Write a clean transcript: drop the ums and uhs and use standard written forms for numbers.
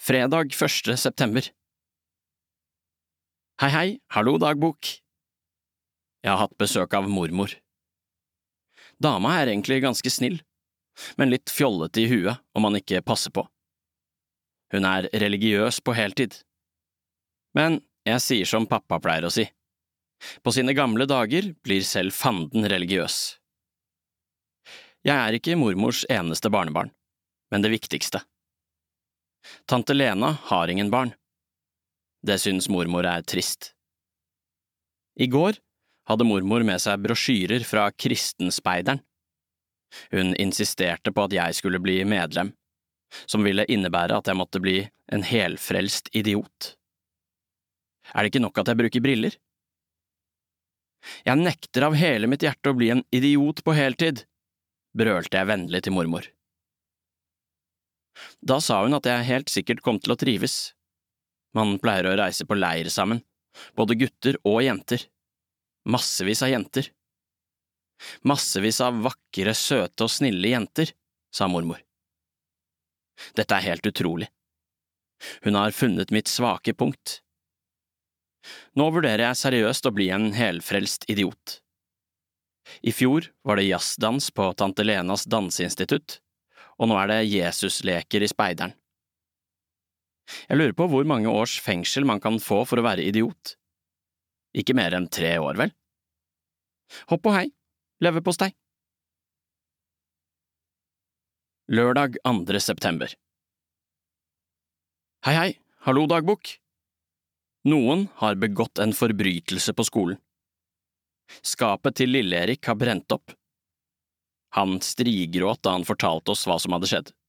Fredag 1. september. Hei, hei, hallo dagbok. Jeg har hatt besøk av mormor. Dama er egentlig ganske snill, men litt fjollete i huet om man ikke passer på. Hun er religiøs på heltid. Men jeg sier som pappa pleier å si. På sine gamle dager blir selv fanden religiøs. Jeg er ikke mormors eneste barnebarn, men det viktigste. Tante Lena har ingen barn. Det synes mormor er trist. I går hadde mormor med seg brosjyrer fra Kristenspeideren. Hun insisterte på at jeg skulle bli medlem, som ville innebære at jeg måtte bli en helfrelst idiot. Er det ikke nok at jeg bruker briller? Jeg nekter av hele mitt hjerte å bli en idiot på heltid, brølte jeg vennlig til mormor. Da sa hun at jeg helt sikkert kom til å trives. Man pleier å reise på leir sammen, både gutter og jenter. Massevis av jenter. Massevis av vakre, søte og snille jenter, sa mormor. Dette er helt utrolig. Hun har funnet mitt svake punkt. Nå vurderer jeg seriøst å bli en helfrelst idiot. I fjor var det jazzdans på Tante Lenas danseinstitutt, og nå er det Jesusleker i Speideren. Jeg lurer på hvor mange års fengsel man kan få for å være idiot. Ikke mer enn 3 år, vel? Hopp og hei, leverpostei. Lørdag 2. september. Hei, hei, hallo dagbok. Noen har begått en forbrytelse på skolen. Skapet til Lille-Erik har brent opp. Han strigråt da han fortalte oss hva som hadde skjedd.